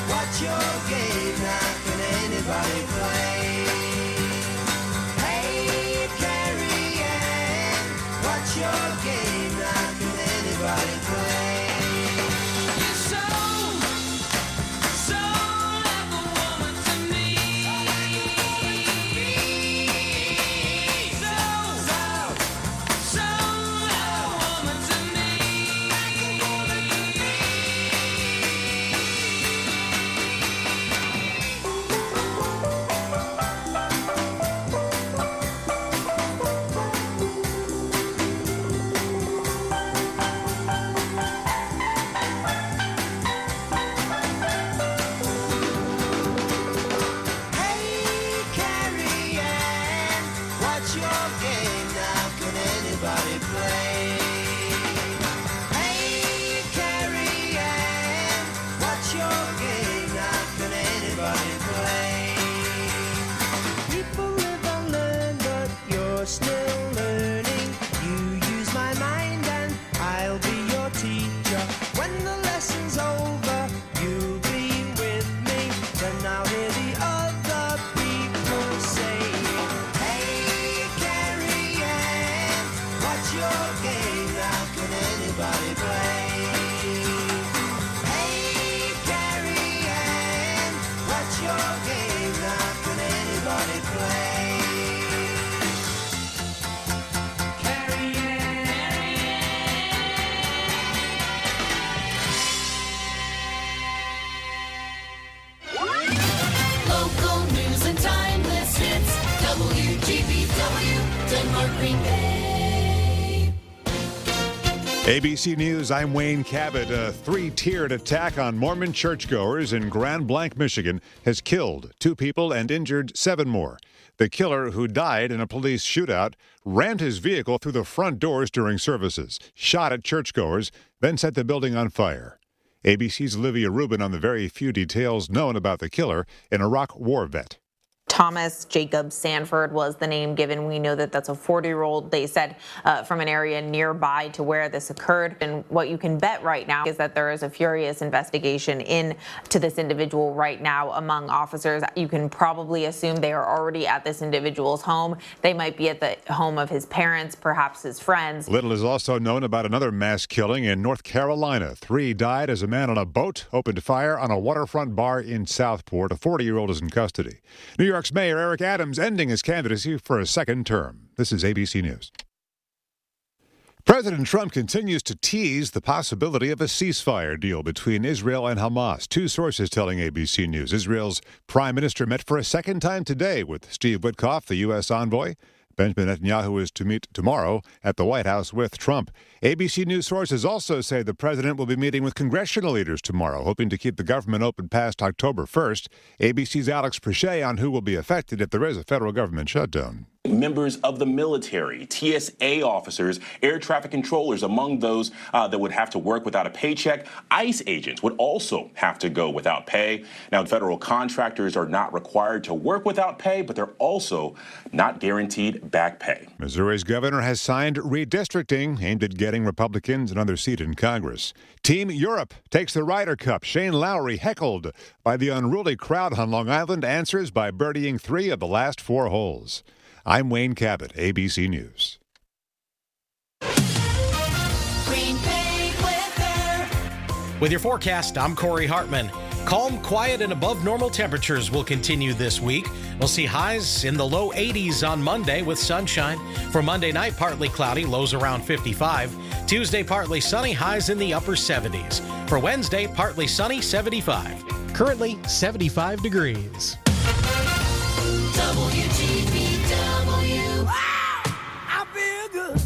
What's your game now? Can anybody play? Hey, Carrie Ann, what's your game now? Can anybody play? ABC News, I'm Wayne Cabot. A three-tiered attack on Mormon churchgoers in Grand Blanc, Michigan, has killed 2 people and injured 7 more. The killer, who died in a police shootout, rammed his vehicle through the front doors during services, shot at churchgoers, then set the building on fire. ABC's Olivia Rubin on the very few details known about the killer, an Iraq war vet. Thomas Jacob Sanford was the name given. We know that that's a 40-year-old, they said, from an area nearby to where this occurred. And what you can bet right now is that there is a furious investigation into this individual right now among officers. You can probably assume they are already at this individual's home. They might be at the home of his parents, perhaps his friends. Little is also known about another mass killing in North Carolina. 3 died as a man on a boat opened fire on a waterfront bar in Southport. A 40-year-old is in custody. New York's Mayor Eric Adams ending his candidacy for a second term. This is ABC News. President Trump continues to tease the possibility of a ceasefire deal between Israel and Hamas. 2 sources telling ABC News. Israel's prime minister met for a second time today with Steve Witkoff, the U.S. envoy. Benjamin Netanyahu is to meet tomorrow at the White House with Trump. ABC News sources also say the president will be meeting with congressional leaders tomorrow, hoping to keep the government open past October 1st. ABC's Alex Prechet on who will be affected if there is a federal government shutdown. Members of the military, TSA officers, air traffic controllers, among those that would have to work without a paycheck. ICE agents would also have to go without pay. Now, federal contractors are not required to work without pay, but they're also not guaranteed back pay. Missouri's governor has signed redistricting aimed at getting Republicans another seat in Congress. Team Europe takes the Ryder Cup. Shane Lowry, heckled by the unruly crowd on Long Island, answers by birdieing 3 of the last 4 holes. I'm Wayne Cabot, ABC News. Green Bay weather. With your forecast, I'm Corey Hartman. Calm, quiet, and above normal temperatures will continue this week. We'll see highs in the low 80s on Monday with sunshine. For Monday night, partly cloudy, lows around 55. Tuesday, partly sunny, highs in the upper 70s. For Wednesday, partly sunny, 75. Currently, 75 degrees. WGBW. Wow, I feel good.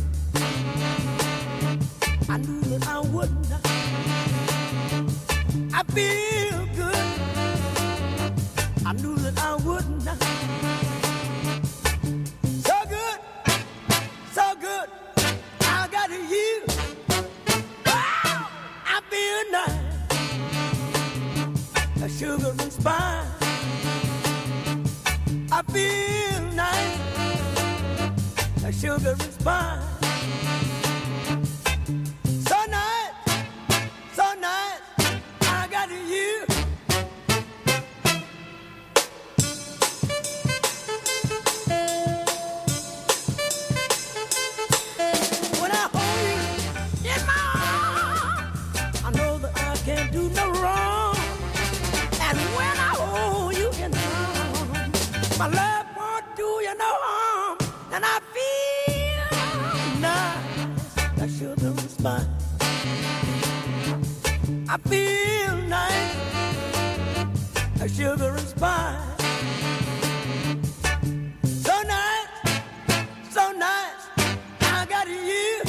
I knew that I wouldn't. I feel good. I knew that I wouldn't. So good, so good. I got you. Wow, I feel nice. A sugar and spice. I feel nice, like sugar and spice. So nice, I got you. My love won't do you no harm, and I feel nice like sugar and spice. I feel nice like sugar and spice. So nice, I got you.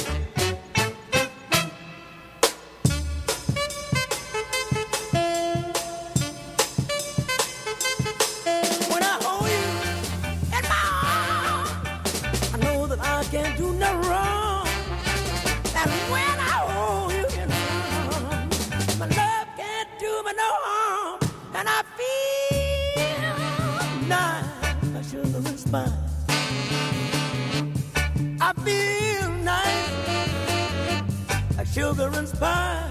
When I hold you in my arms, I know that I can't do no wrong. And when I hold you in my arms, my love can't do me no harm. And I feel nice like sugar and spice. I feel nice like sugar and spice.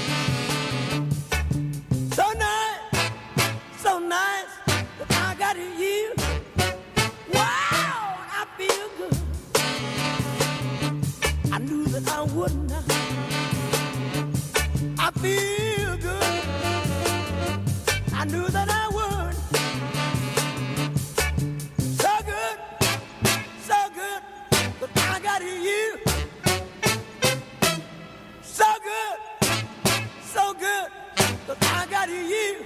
So nice that I got you. Wow, I feel good. I knew that I would not. I feel good. I knew that I would. So good, but I got you. So good, but I got you.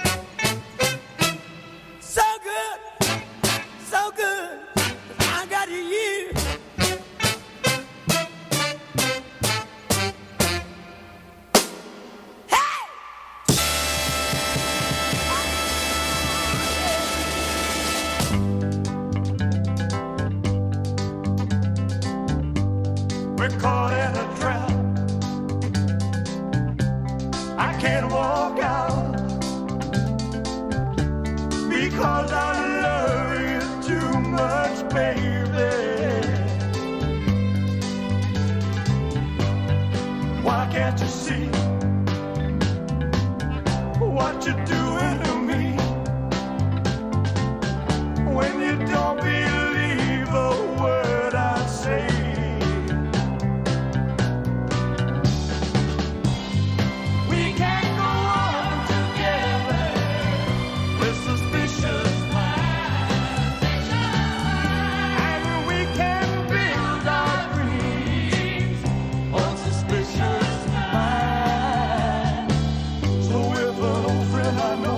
So good, but I got you. We're caught in a trap. I can't walk out because I love you too much, baby. Why can't you see what you're doing to me when you don't believe a word I say? We can't go on together with suspicious minds, and we can build our dreams on suspicious minds. So if an old friend I know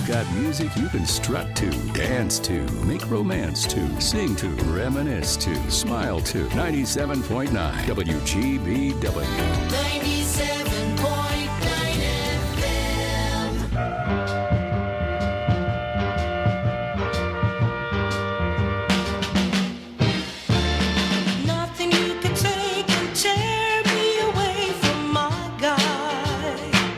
got music you can strut to, dance to, make romance to, sing to, reminisce to, smile to. 97.9 WGBW. 97.9 Nothing you can take can tear me away from my guy.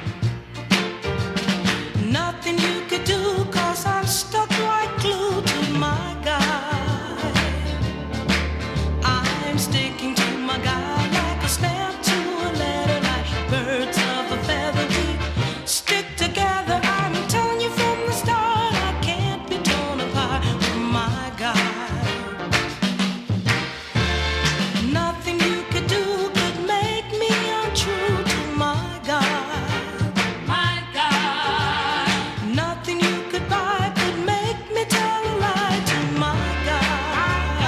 Nothing you could do, 'cause I'm stuck like glue to my guy. I'm sticking to my guy like a snap to a letter, like birds of a feather. We stick together. I'm telling you from the start, I can't be torn apart from my guy. Nothing you could do could make me untrue to my guy. My guy. Nothing you could buy could make me tell a lie to my guy.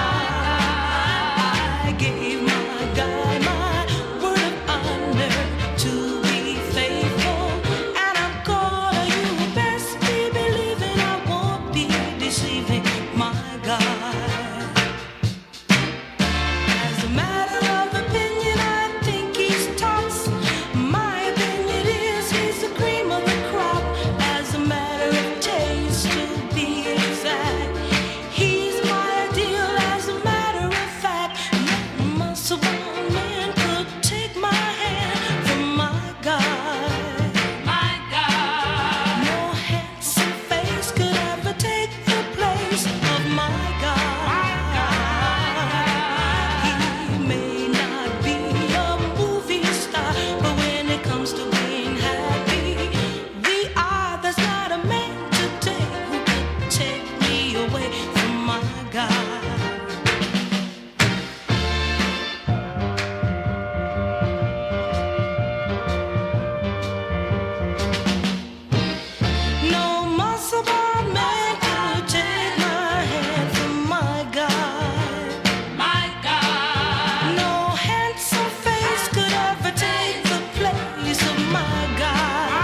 I gave my guy my word of honor to be faithful, and I'm gonna. You best be believing I won't be deceiving my guy. As a matter of opinion, I think he's tops. My opinion is he's the cream of the crop. As a matter of taste, to be exact, he's my ideal. As a matter of fact, no muscle-bound man could take my hand from my guy. My guy. No handsome face could ever take the place of my guy. He may not be a movie star, but when it comes to being happy, we are. There's not a man today who could take me away from my guy. No muscle-bound man could take my hand from my guy. My guy. No handsome face could ever take the place of my guy.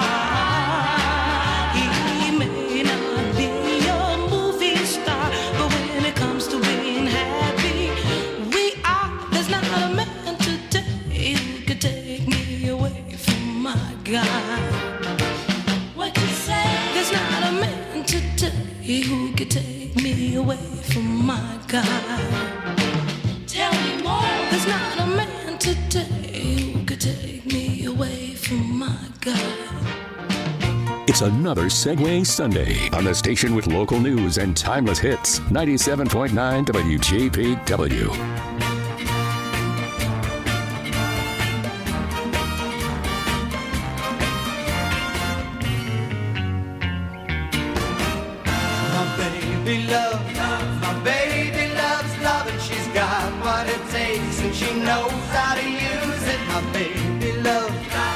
He may not be a movie star, but when it comes to being happy, we are. There's not a man today who could take me away from my guy. What you say? There's not a man today who could take me away from my guy. Tell me more. There's not a man today who could take me away from my guy. It's another Segway Sunday on the station with local news and timeless hits. 97.9 WGBW. My baby loves love, and she's got what it takes, and she knows how to use it. My baby loves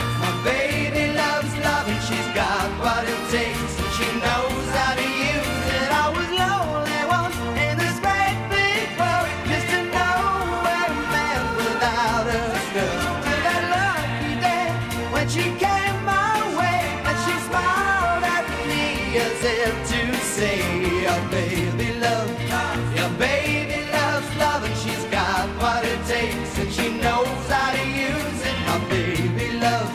love, and she's got what it takes, and she knows how to use it. I was lonely once in this great big world, just to know where a man without a girl. Till that lucky day when she came my way, and she smiled at me as if to say, your baby loves love, and she's got what it takes, and she knows how to use it. My baby loves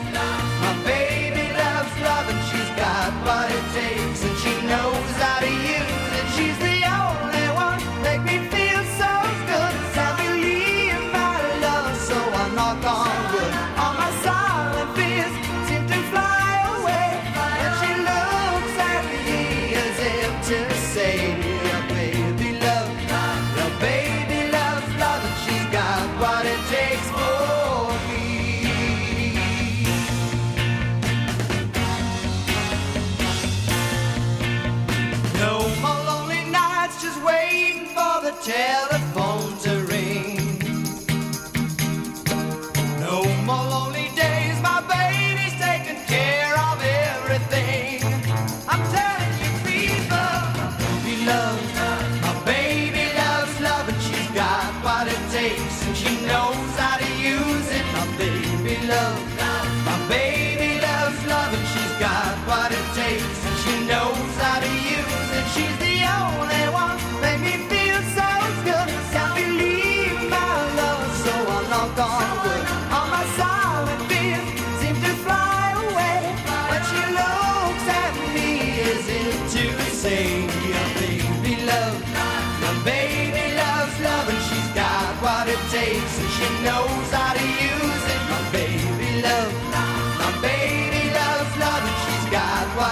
love, and she's got what it takes, and she knows how to use it. She's the only one make me feel so good. I believe my love, so I knock on wood. All my silent fears seem to fly away, and she looks at me as if to say, your baby loves love, and she's got what it takes for me. No more lonely nights just waiting for the telephone to ring. No more lonely days, my baby's taking care of everything. I'm telling you, people, my baby loves love, and she's got what it takes, and she knows how to use it. My baby loves love, and she's got what it takes, and she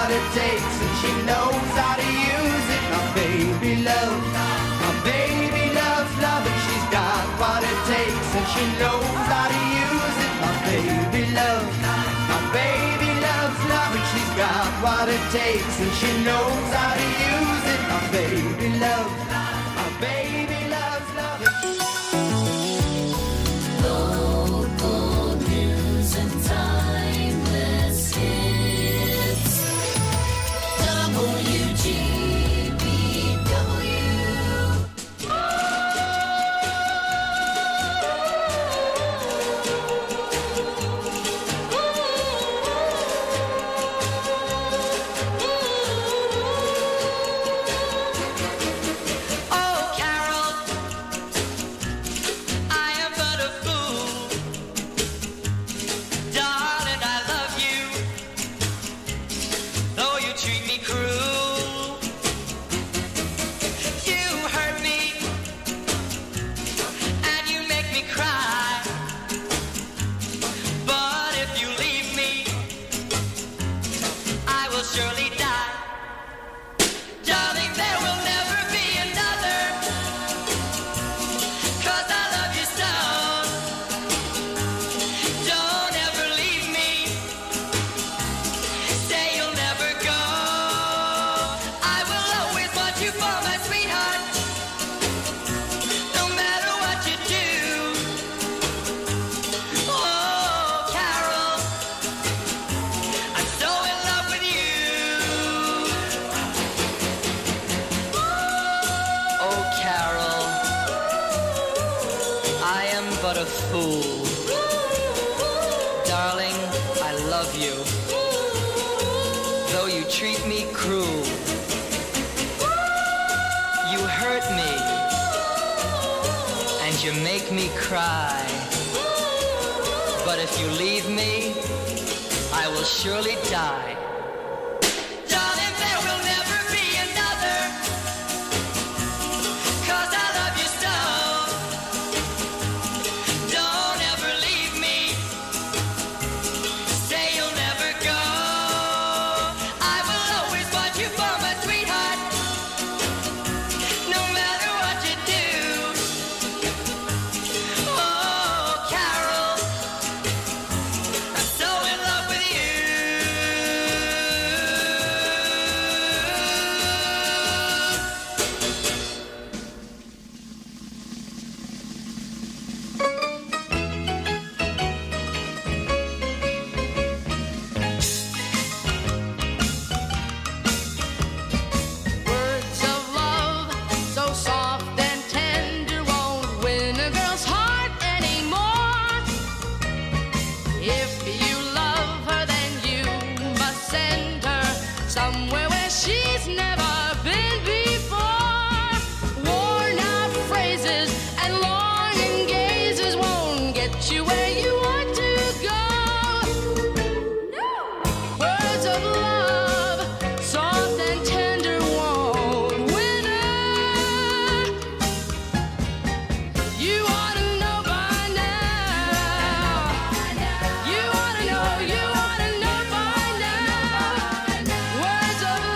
what it takes, and she knows how to use it. My baby loves love, and she's got what it takes, and she knows how to use it. My baby loves love, and she's got what it takes, and she knows how to use it. My baby loves love. Local news and timeless hits. WGBW. Oh, Carol, I am but a fool. Darling, I love you, though you treat me cruel. You hurt me, and you make me cry. But if you leave me, I will surely die. Darling, there will never be another, 'cause I love you so. Don't ever leave me, say you'll never go. I will always want you for my sweetheart, no matter what you do. Oh, Carol, I'm so in love with you. Oh, Carol, I am but a fool. Darling, I love you, though you treat me cruel. You hurt me, and you make me cry. But if you leave me, I will surely die. Darling, there will never be another, 'cause I love you so. Don't ever leave me, say you'll never go. I will always want you for my sweetheart, no matter what you do. Oh, Carol, I'm so in love with you. Words of love, so soft and tender, won't win a girl's heart anymore. If you love her, then you must send her somewhere where she's never been before. Worn out phrases and longing gazes won't get you where you want to go. Words of love, soft and tender, won't win her. You ought to know by now. You ought to know by now. Words of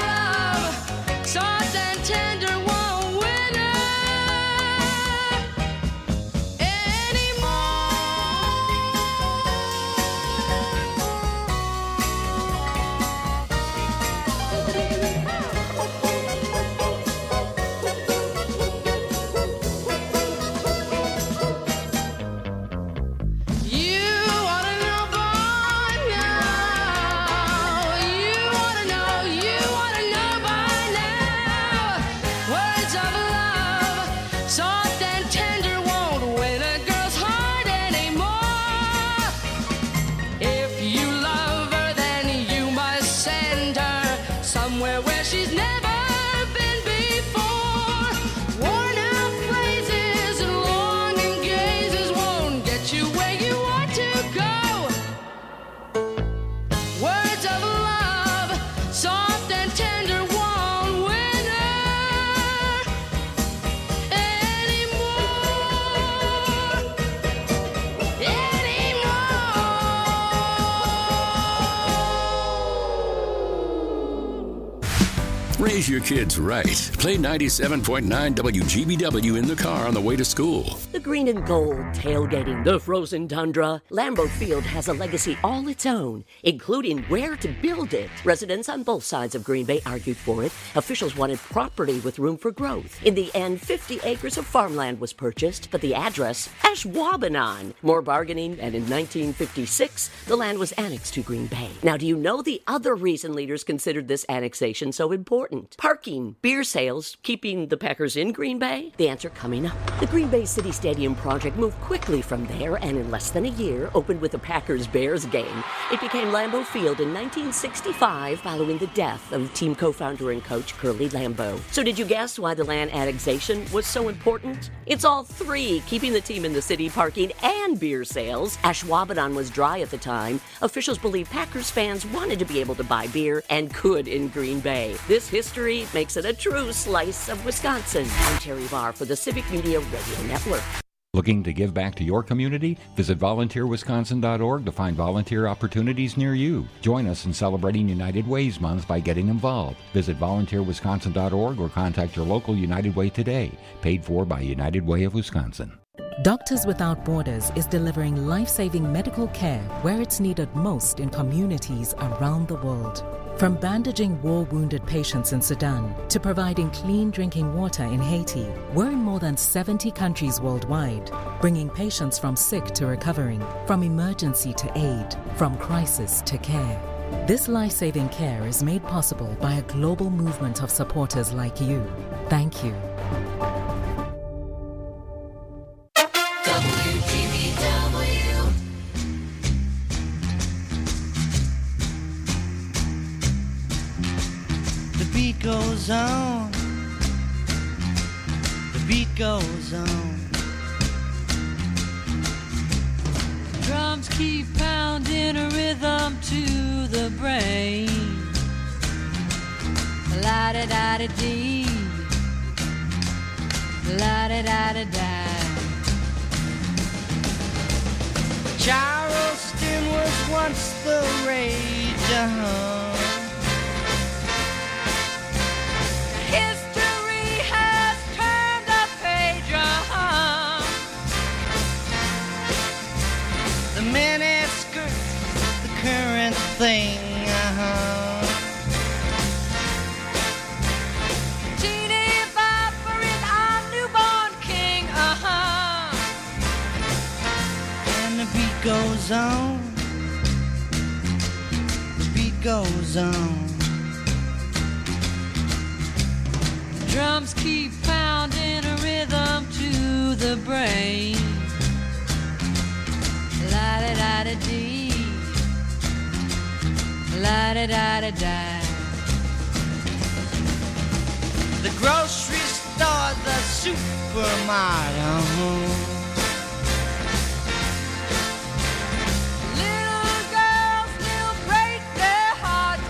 Raise your kids right. Play 97.9 WGBW in the car on the way to school. The green and gold tailgating the frozen tundra. Lambeau Field has a legacy all its own, including where to build it. Residents on both sides of Green Bay argued for it. Officials wanted property with room for growth. In the end, 50 acres of farmland was purchased, but the address, Ashwaubenon. More bargaining, and in 1956, the land was annexed to Green Bay. Now, do you know the other reason leaders considered this annexation so important? Parking, beer sales, keeping the Packers in Green Bay? The answer coming up. The Green Bay City Stadium project moved quickly from there and in less than a year opened with a Packers-Bears game. It became Lambeau Field in 1965 following the death of team co-founder and coach Curly Lambeau. So did you guess why the land annexation was so important? It's all three, keeping the team in the city, parking, and beer sales. Ashwaubenon was dry at the time. Officials believe Packers fans wanted to be able to buy beer and could in Green Bay. This history makes it a true slice of Wisconsin. I'm Terry Barr for the Civic Media Radio Network. Looking to give back to your community? Visit volunteerwisconsin.org to find volunteer opportunities near you. Join us in celebrating United Way's Month by getting involved. Visit volunteerwisconsin.org or contact your local United Way today. Paid for by United Way of Wisconsin. Doctors Without Borders is delivering life-saving medical care where it's needed most in communities around the world. From bandaging war-wounded patients in Sudan to providing clean drinking water in Haiti, we're in more than 70 countries worldwide, bringing patients from sick to recovering, from emergency to aid, from crisis to care. This life-saving care is made possible by a global movement of supporters like you. Thank you. The beat goes on. The beat goes on. Drums keep pounding a rhythm to the brain. La-da-da-da-dee. La-da-da-da-da. Charleston was once the rage, History has turned a page, The miniskirt, the current thing, Teeny Bopper is our newborn king, And the beat goes on. The beat goes on. Drums keep pounding a rhythm to the brain. La-da-da-da-dee. La-da-da-da-da. The grocery store, the supermarket. Little girls still break their hearts,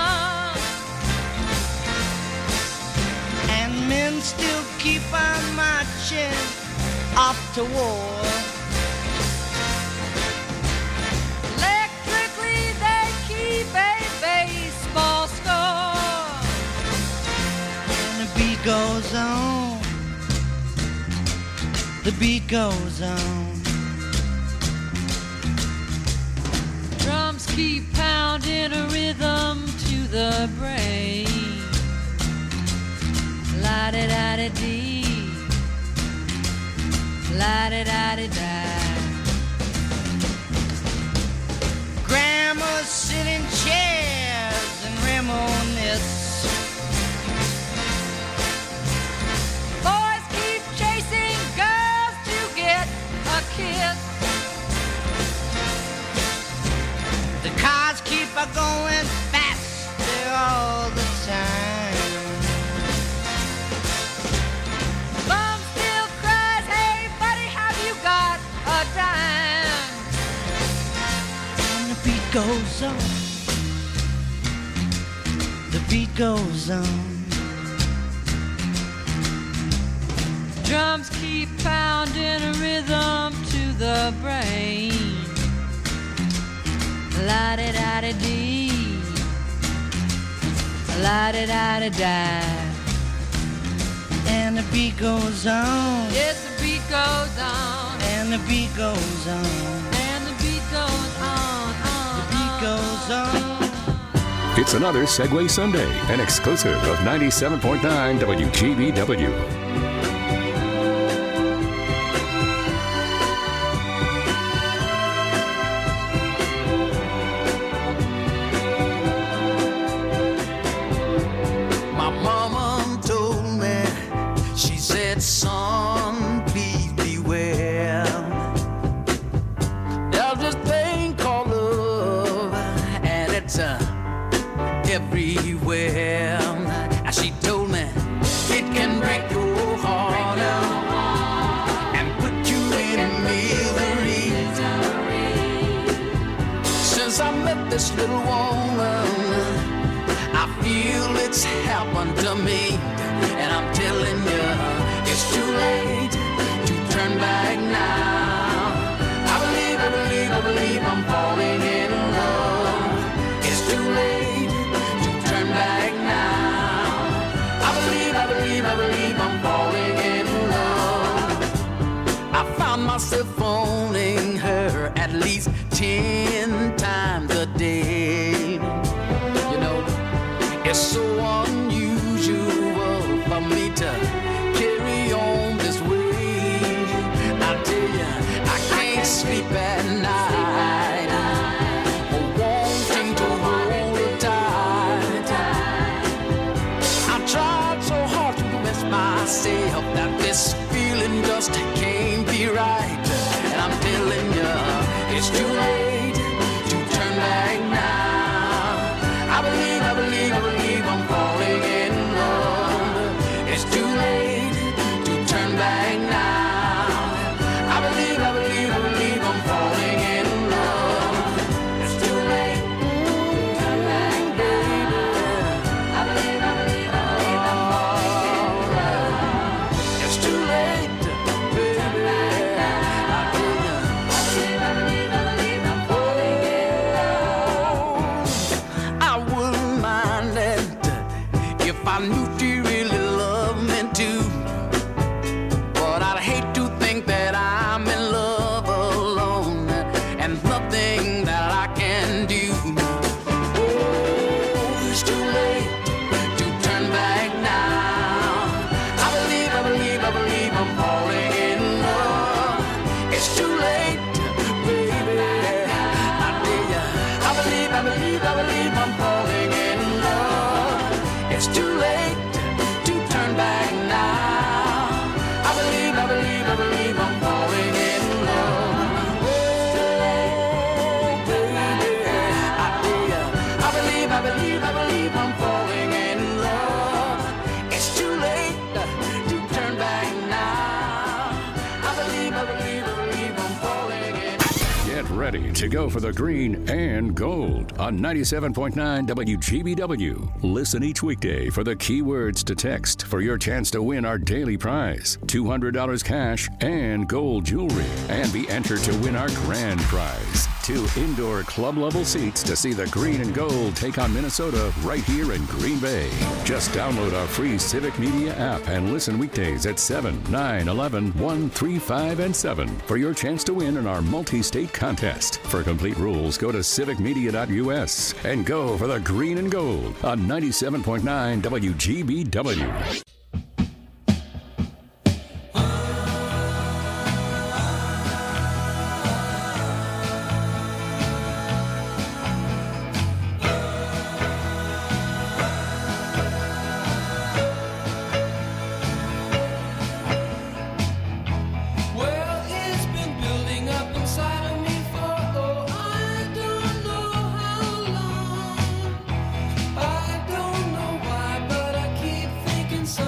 And men still keep on marching off to war. Electrically they keep a baseball score. And the beat goes on. The beat goes on. Drums keep pounding a rhythm to the brain. La-da-da-da-dee. La-da-da-da-da. Grandmas sit in chairs and reminisce. Boys keep chasing girls to get a kiss. The cars keep a going faster all the time. Mom still cries, hey buddy, have you got a dime? And the beat goes on. The beat goes on. Drums keep pounding a rhythm to the brain. La-da-da-da-dee. La-da-da-da-da. And the beat goes on. Yes, the beat goes on. And the beat goes on. And the beat goes on. The beat goes on. It's another Segway Sunday, an exclusive of 97.9 WGBW. My mama told me, she said, son, please beware. There's this thing called love, and it's everywhere. And she told me, it can break your heart and put you in misery. Since I met this little woman, I feel it's happened to me, and I'm telling you, it's too late to turn back now. I believe I'm falling in love. It's too late to turn back now. I believe I'm falling in love. I found myself phoning her at least 10 times a day. You know, it's so unusual for me to carry on this way. I tell you, I can't sleep at night, wanting to hold her tight. I tried so hard to convince myself that this feeling just can't be right. And I'm telling you, it's too late to turn back now. I believe I'm falling in love. It's too late to turn back now. I believe I'm falling in love. It's too late to turn back, baby. I believe I'm falling in love. It's too late, baby. I believe I'm falling in love. I wouldn't mind it if I knew she really loved me too. But I'd hate to think that I'm in love alone and nothing that I can do. Oh, it's too late to turn back now. I believe I'm falling in love. It's too late, baby. I tell ya, I believe I'm falling in love. It's too late to turn back now. I believe I'm falling in love. Oh, baby, I tell ya, I believe I'm falling in love. It's too late to turn back now. I believe I'm falling in. Get ready to go for the green and gold on 97.9 WGBW. Listen each weekday for the keywords to text for your chance to win our daily prize, $200 cash and gold jewelry, and be entered to win our grand prize, 2 indoor club-level seats to see the green and gold take on Minnesota right here in Green Bay. Just download our free Civic Media app and listen weekdays at 7, 9, 11, 1, 3, 5, and 7 for your chance to win in our multi-state contest. For complete rules, go to civicmedia.us and go for the green and gold on 97.9 WGBW. Well, it's been building up inside of me for, oh, I don't know how long. I don't know why, but I keep thinking so.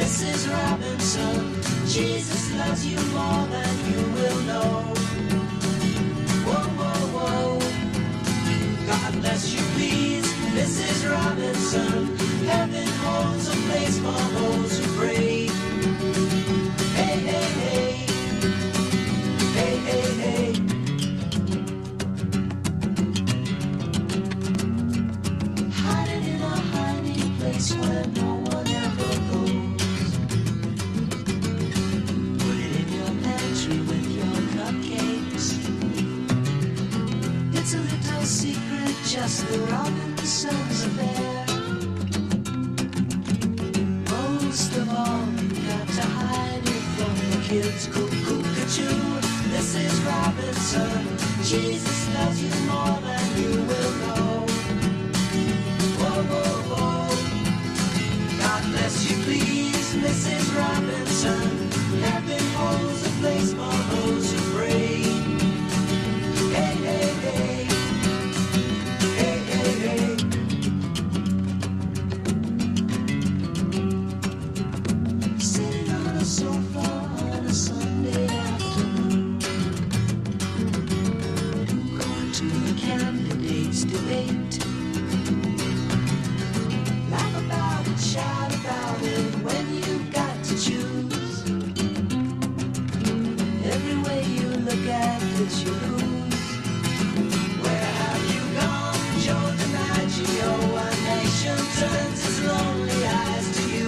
Mrs. Robinson. Jesus loves you more than you will know. Whoa, whoa, whoa. God bless you, please, Mrs. Robinson. Heaven holds a place for those who pray. Hey, hey, hey. Hey, hey, hey. Hiding in a hiding place where no one ever goes. Put it in your pantry with your cupcakes. It's a little secret, just the Robinsons affair. Most of all, you got to hide it from the kids. Cuckoo-cuckoo, this is Robinson. Jesus loves you more than you will know. Whoa, whoa, whoa. God bless you, please, Mrs. Robinson. Heaven holds a place for those who pray. Hey, hey, hey. Hey, hey, hey. Sitting on a sofa on a Sunday afternoon, going to the candidates' debate. Laugh about it, shout about it when you've got to choose. Every way you look at it, you lose. Where have you gone, Joe DiMaggio? A nation turns its lonely eyes to you.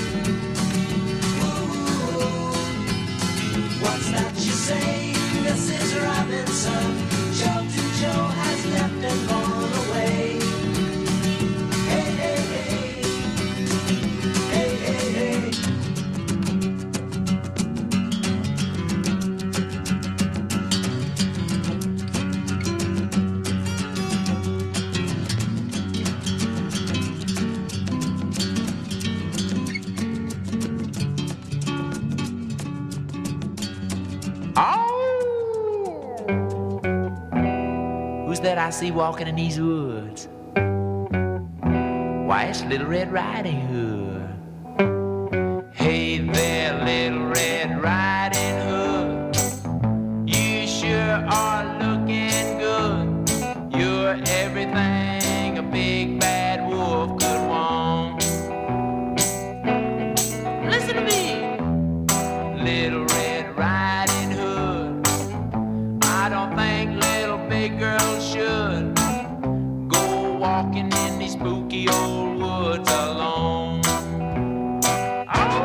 What's that you say, Mrs. Robinson? Joe to Joe has left and gone away. Hey, hey, hey. Hey, hey, hey. Who's that I see walking in these woods? Why, it's Little Red Riding Hood. Hey there, Little Red Riding Hood. You sure are looking good. You're everything a big bad wolf could want. Listen to me, Little Red Riding Hood. I don't think little big girls should go walking in these spooky old woods alone. Oh,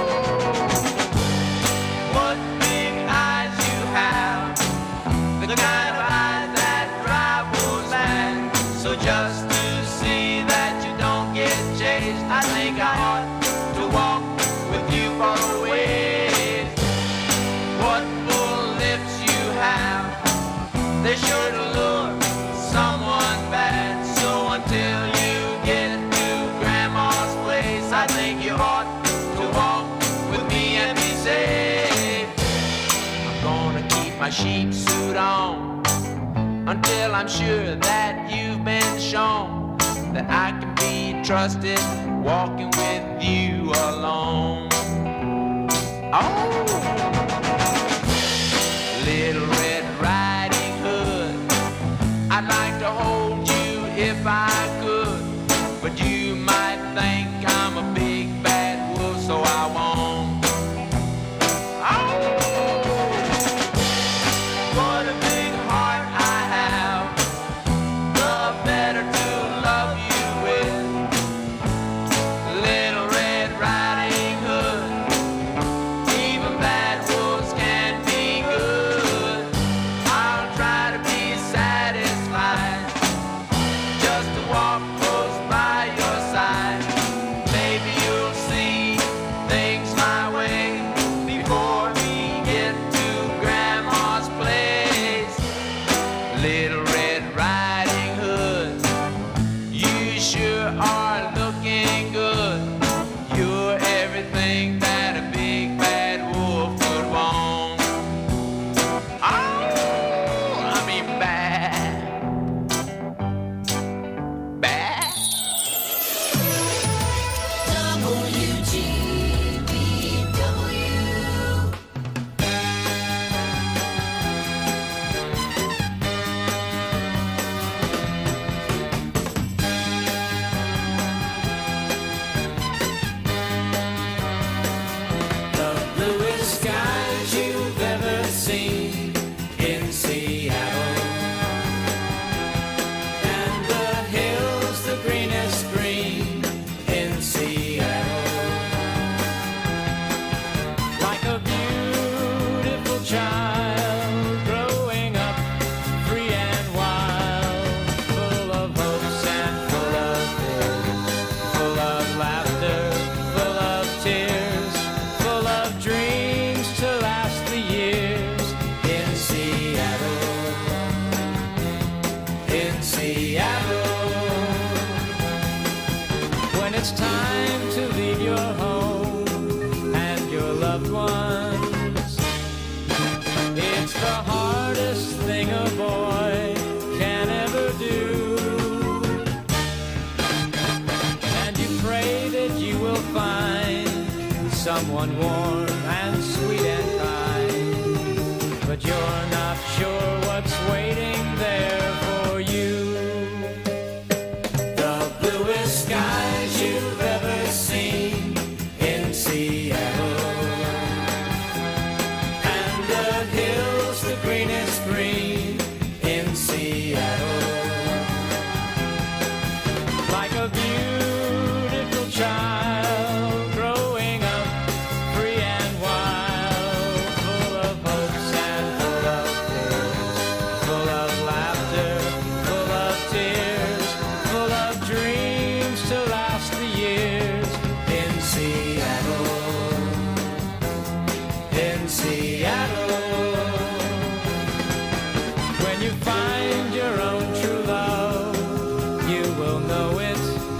what big eyes you have, the kind of eyes that drive wolves mad. So just to see that you don't get chased, I think I ought to walk with you for a ways. What full lips you have, they sure to lure someone bad. So until you get to Grandma's place, I think you ought to walk with me and be safe. I'm gonna keep my sheep suit on until I'm sure that you've been shown that I can be trusted walking with you alone. Oh, Little Red Riding Hood, I'd like to hold you if I could, but you might think I'm a big bad wolf, so I won't. Oh, what a big heart I have, the better to love you with. Little Red Riding Hood, even bad wolves can be good. I'll try to be satisfied just to walk close by your side. Maybe you'll see things someone warm and sweet and kind, but you're not sure what's waiting there for you. The bluest skies you've ever seen in Seattle, and the hills the greenest green in Seattle, like a beautiful child growing up free and wild, full of hopes and full of fears, full of laughter, full of tears, full of dreams to last the years in Seattle, in Seattle. When you find your own true love, you will know it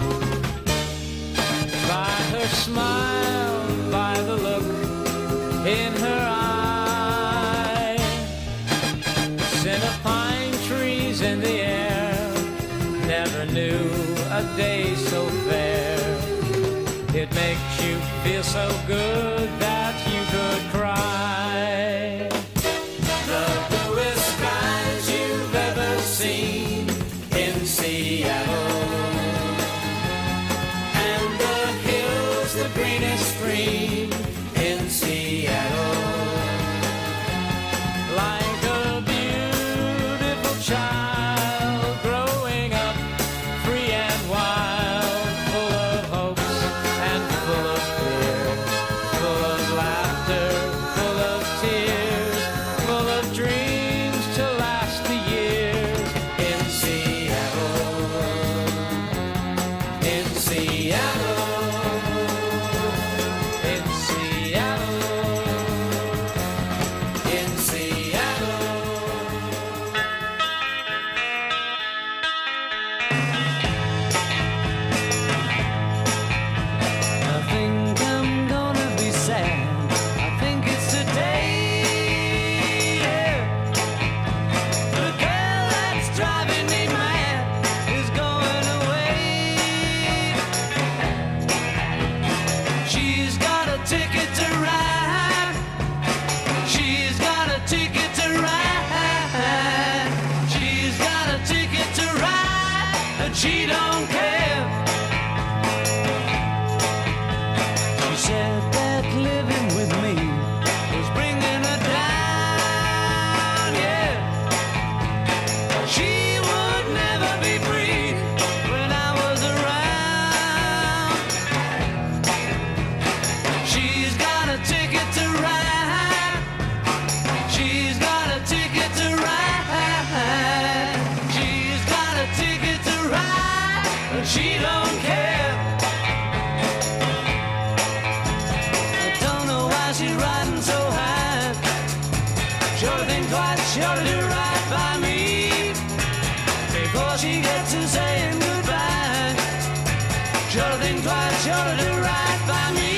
by her smile, by the look in her eye. Scent of pine trees in the air, never knew a day so fair. It makes you feel so good that you could cry. The bluest skies you've ever seen in Seattle, and the hills the greenest green in Seattle, like a beautiful child growing up free and wild, full of hopes and full of fears, full of laughter, full of tears, full of dreams to last the years in Seattle, in Seattle, in Seattle, in Seattle. I think I'm gonna be sad. I think it's today. Yeah. The girl that's driving me mad is going away. She's got a ticket to ride. She's got a ticket to ride. She's got a ticket to ride, and she don't care. She said that living with me was bringing her down, yeah. She would never be free when I was around. She's got a ticket to ride. She's got a ticket to ride. She's got a ticket to ride, but she don't care. I don't know why she's riding so high. Sure think twice, sure to do right by me before she gets to saying goodbye. Sure think twice, sure to do right by me.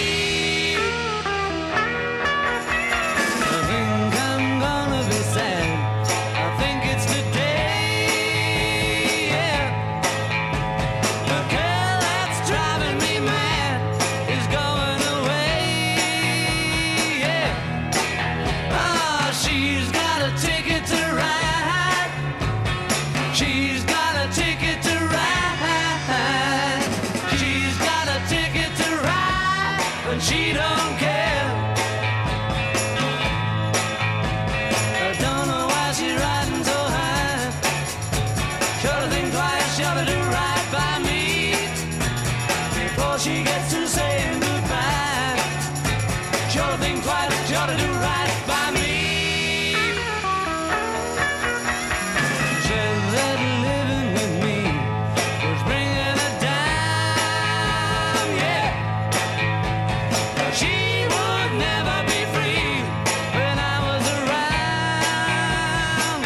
I think I'm gonna be sad. I think it's today. Yeah. The girl that's driving me mad is going away. Yeah. Ah, she's got a ticket to ride. She's got a ticket to ride. She's got a ticket to ride, but she don't care. I don't know why she's riding so high. Sure to think twice, sure to do right by me before she gets to saying goodbye. Sure to think twice, sure to do right by me. Said that living with me was bringing her down, yeah. She would never be free when I was around.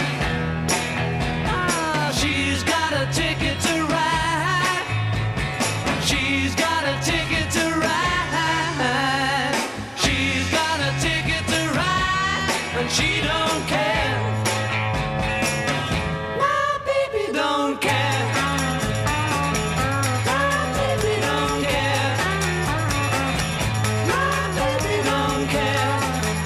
Ah, she's got a ticket to ride. She's got a ticket to ride. She's got a ticket. don't care.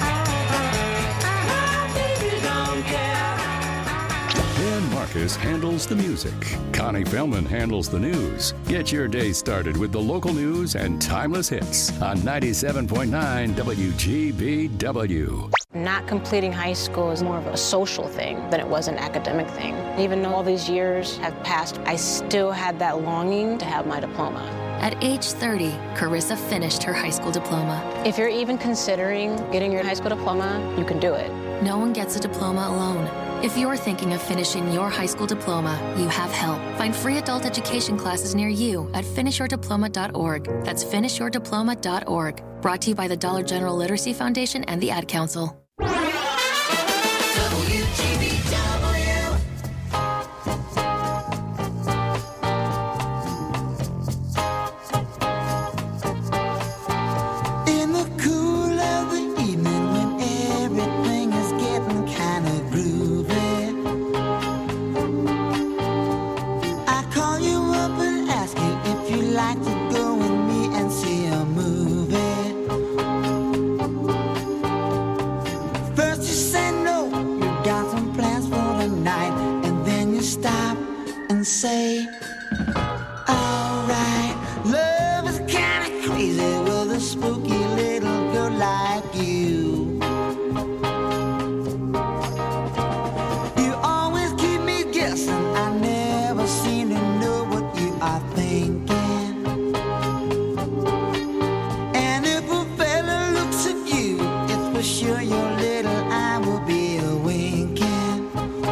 My baby don't care. Dan Marcus handles the music. Connie Fellman handles the news. Get your day started with the local news and timeless hits on 97.9 WGBW. Not completing high school is more of a social thing than it was an academic thing. Even though all these years have passed, I still had that longing to have my diploma. At age 30, Carissa finished her high school diploma. If you're even considering getting your high school diploma, you can do it. No one gets a diploma alone. If you're thinking of finishing your high school diploma, you have help. Find free adult education classes near you at finishyourdiploma.org. That's finishyourdiploma.org. Brought to you by the Dollar General Literacy Foundation and the Ad Council. In the cool of the evening when everything is getting kind of groovy, I call you up and ask you if you'd like to go with me and see a movie. First you say no, you got some plans for the night, and then you stop and say, alright, love is kinda crazy with a spooky little girl like you. You always keep me guessing, I never seem to know what you are thinking. And if a fella looks at you, it's for sure your little eye will be a winking.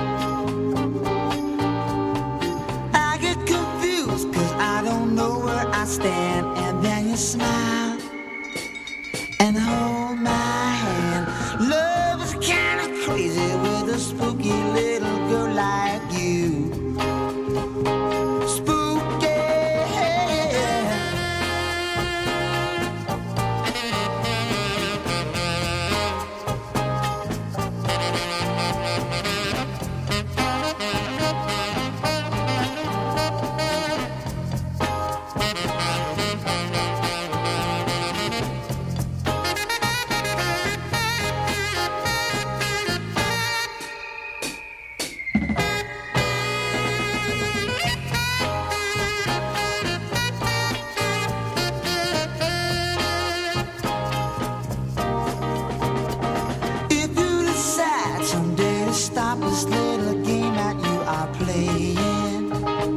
I get confused cause I don't know where I stand, and then you smile and hold my hand. Love is kinda crazy with a spooky little girl like you. Spooky. If you decide someday to stop this little game that you are playing,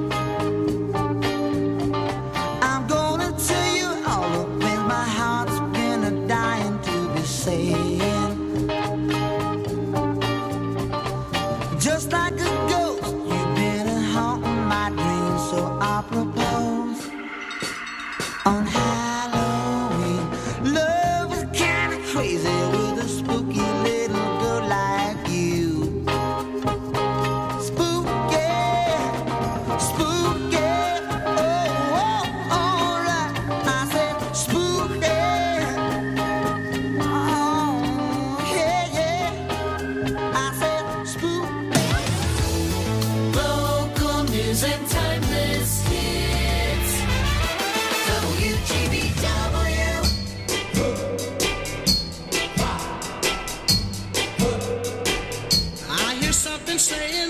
I'm gonna tell you all the things my heart's been a dying to be saying. Just like a ghost, you've been haunting my dreams, so I propose on Halloween. Love is kinda crazy with a spooky little girl like you. Spooky, spooky, oh, oh, alright. I said spooky, oh, yeah, yeah. I said spooky. Local news and timeless hits. WGBW. I hear something saying,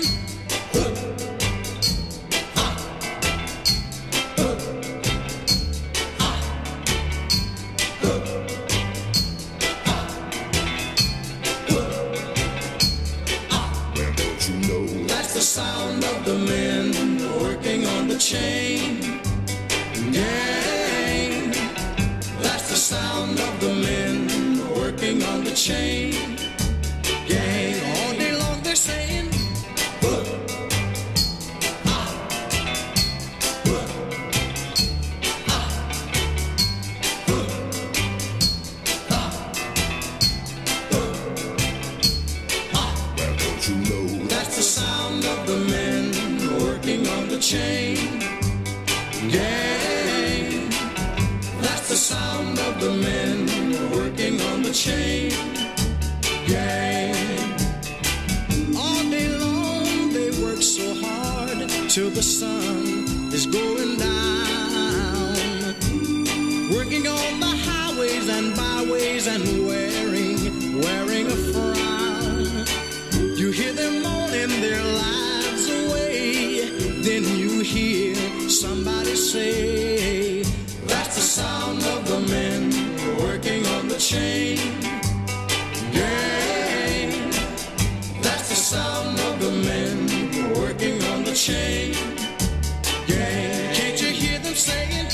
that's the sound of the men working on the chain gang. That's the sound of the men working on the chain gang. All day long they're saying, that's the sound of the men working on the chain gang. That's the sound of the men working on the chain gang. All day long they work so hard till the sun is going down, working on the highways and byways and where somebody say that's the sound of the men working on the chain gang. That's the sound of the men working on the chain gang. Can't you hear them saying,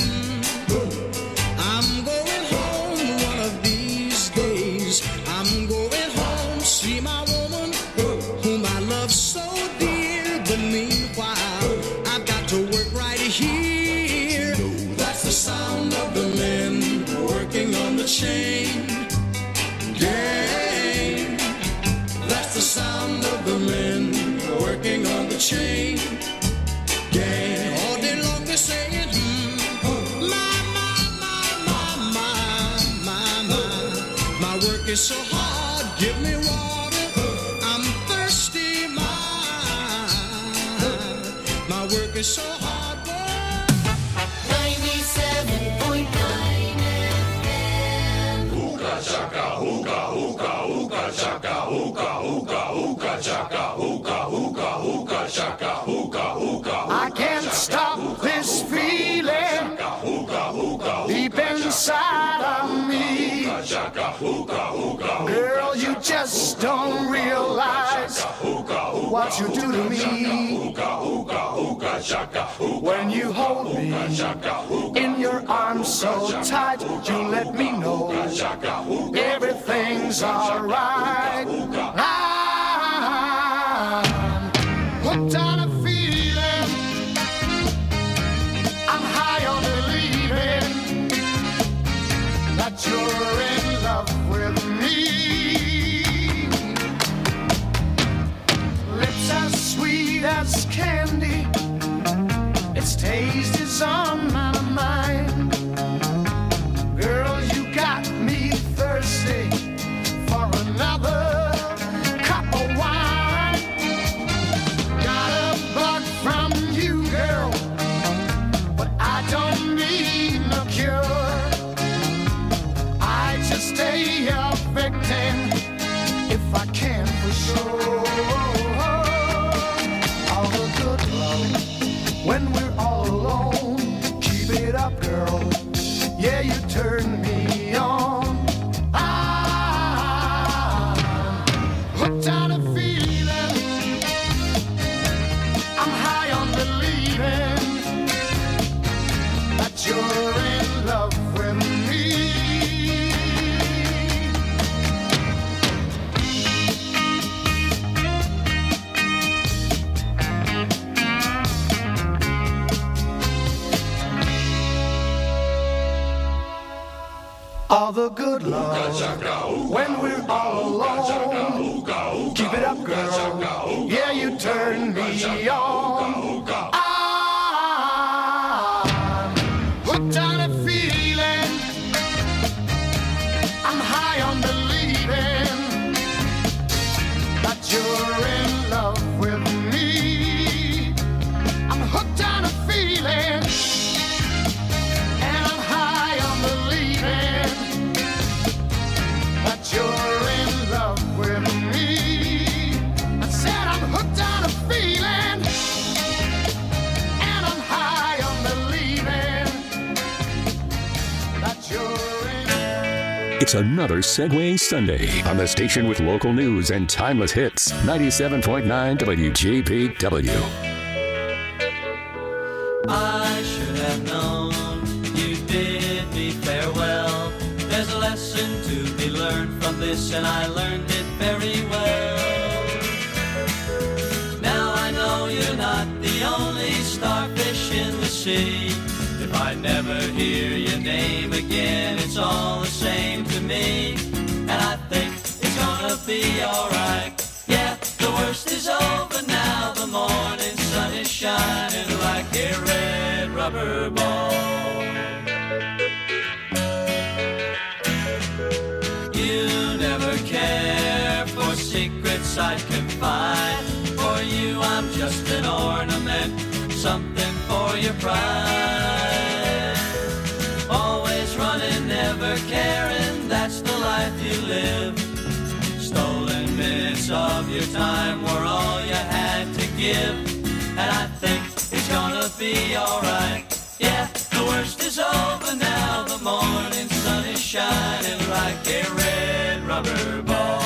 I'm going home one of these days. I'm going home, see my woman whom I love so dear. But meanwhile, I've got to work right here. That's the sound of the men working on the chain gang. That's the sound of the men working on the chain gang. All day long they're saying, my work is so hard, give me water, I'm thirsty, my work is so hard, boy. 97.9 FM. Hookah chaka, hookah, hookah, hookah chaka, hookah, hookah, hookah chaka, hookah, hookah, hookah chaka, hookah, hookah. I can't stop this feeling deep inside of me. Girl, you just don't realize what you do to me. When you hold me in your arms so tight, you let me know everything's alright. I'm hooked on a feeling, I'm high on believing that you're in love with me. Lips as sweet as candy, its taste is on my mind. Girl, you got me thirsty for another cup of wine. Got a bug from you, girl, but I don't need no cure. I just stay a victim if I can for sure. All the good love when we're all alone. Keep it up, girl. Yeah, you turn me on. I'm hooked on a feeling, I'm high on believing that you're in love with me. All the good love when we're all alone. Keep it up, girl. Yeah, you turn me on. I'm hooked on a feeling, I'm high on believing that you're in love with me. I'm hooked on a feeling, and I'm high on believing that you're in love with me. I said I'm hooked on a feeling, and I'm high on believing that you're in. It's another Segway Sunday on the station with local news and timeless hits. 97.9 WGPW. I should have known you bid me farewell. There's a lesson to be learned from this, and I learned it very well. Now I know you're not the only starfish in the sea. If I never hear your name again, it's all the same to me. And I think it's gonna be alright. Yeah, the worst is over now. The morning sun is shining like a red rubber ball. You never care for secrets I'd confide. For you I'm just an ornament, something for your pride. Always running, never caring, that's the life you live. Stolen minutes of your time were all you had to give. And I think it's gonna be alright. over now. The morning sun is shining like a red rubber ball.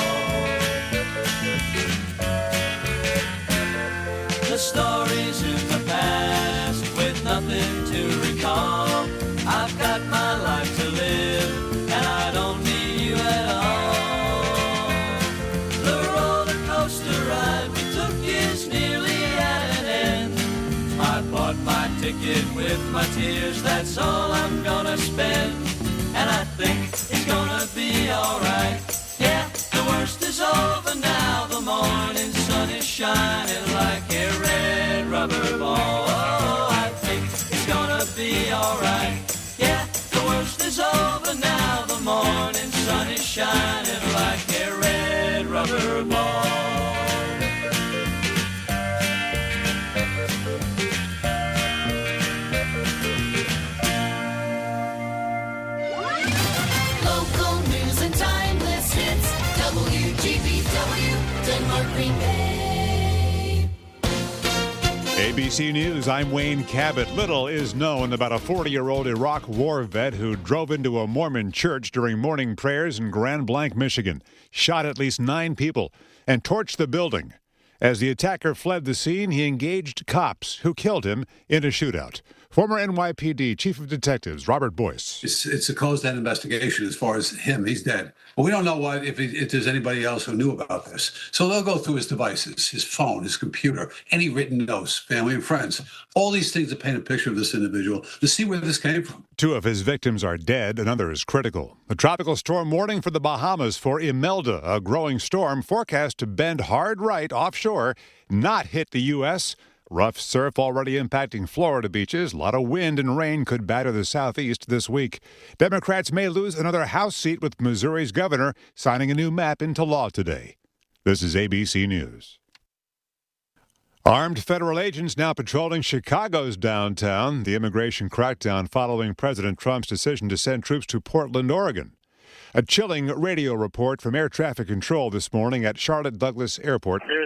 The stories in the past with nothing to recall. I've got my life to live, and I don't need you at all. The roller coaster ride we took is nearly at an end. I bought my ticket with my tears, that's all I'm gonna spend. And I think it's gonna be alright. Yeah, the worst is over now. The morning sun is shining like a red rubber ball. Oh, I think it's gonna be alright. Yeah, the worst is over now. The morning sun is shining like a red rubber ball. Local news and timeless hits. WGBW, Denmark, Green Bay. ABC News, I'm Wayne Cabot. Little is known about a 40-year-old Iraq war vet who drove into a Mormon church during morning prayers in Grand Blanc, Michigan, shot at least 9 people, and torched the building. As the attacker fled the scene, he engaged cops who killed him in a shootout. Former NYPD Chief of Detectives Robert Boyce. It's a closed-end investigation as far as him. He's dead. But we don't know if there's anybody else who knew about this. So they'll go through his devices, his phone, his computer, any written notes, family and friends. All these things to paint a picture of this individual to see where this came from. 2 of his victims are dead. Another is critical. A tropical storm warning for the Bahamas for Imelda, a growing storm forecast to bend hard right offshore, not hit the U.S., Rough surf already impacting Florida beaches. A lot of wind and rain could batter the southeast this week. Democrats may lose another House seat with Missouri's governor signing a new map into law today. This is ABC News. Armed federal agents now patrolling Chicago's downtown. The immigration crackdown following President Trump's decision to send troops to Portland, Oregon. A chilling radio report from air traffic control this morning at Charlotte Douglas Airport.